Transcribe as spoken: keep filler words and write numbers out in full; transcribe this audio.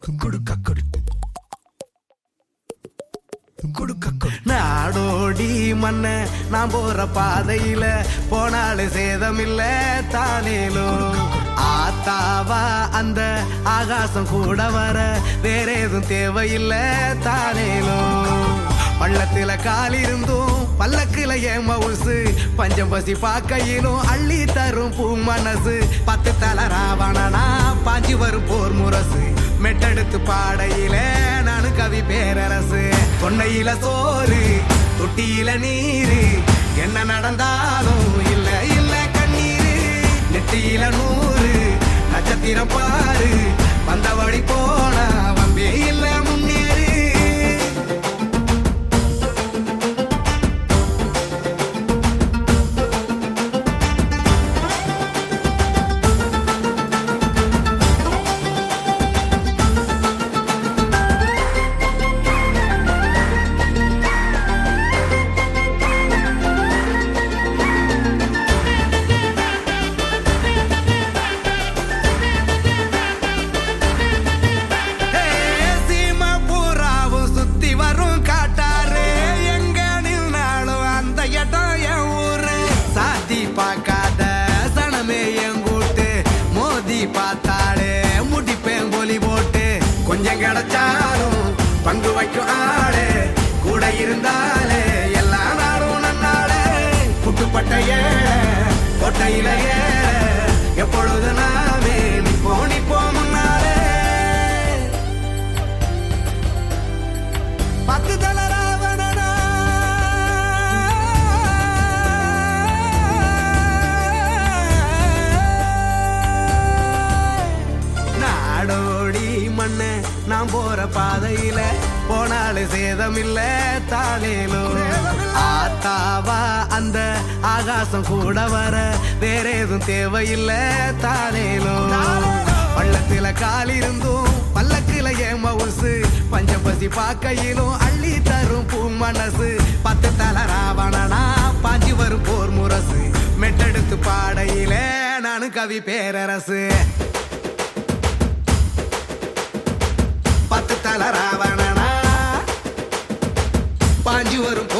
நாடோடி மண்ண நான் போற பாதையில போனாலும் சேதமில்ல தானேலும் ஆத்தாவா அந்த ஆகாசம் கூட வர வேற எதுவும் தேவையில்லை தானேலும் பள்ளத்துல கால் இருந்தும் பல்லக்குல ஏன் மவுசு பஞ்சம் பசி பாக்கையிலும் அள்ளி தரும் பூ மனசு பத்து தல ராவணனா பாஞ்சி வரும் போர் முரசு மெட்டெடுத்து பாடையில நானு கவி பேரரசு தொண்டையில சோறு தொட்டியில நீரு என்ன நடந்தாலும் இல்ல இல்ல கண்ணீரு நெட்டியில நூறு நட்சத்திரம் பாரு வந்த வழி போனா வம்பே இல்ல முன்னேறு பார்க்காத சனமே எங்கூட்டு மோதி பார்த்தாலே முடிப்பேன் கோலி போட்டு கொஞ்சம் கிடைச்சாலும் பங்கு வைக்கும் ஆளே கூட இருந்தாலே எல்லா நாடும் நன்னாளே புட்டுப்பட்ட ஏழை கொட்டையில ஏழை எப்பொழுது நாமே நிப்போ நிப்போ முன்னாலே பத்து தல ராவணனா மண்ண நான் போற பாதையில போனாலும் சேதமில்ல தானேலும் ஆத்தாவா அந்த ஆகாசம் கூட வர வேற எதுவும் தேவையில்லை தானேலும் பள்ளத்துல கால் இருந்தும் பல்லக்குல ஏன் மவுசு பஞ்சம் பசி பாக்கையிலும் அள்ளி தரும் பூ மனசு பத்து தல ராவணனா பாஞ்சி வரும் போர் முரசு மெட்டெடுத்து பாடையில நானு கவி பேரரசு பத்து தல ராவணனா பாஞ்சி வரும்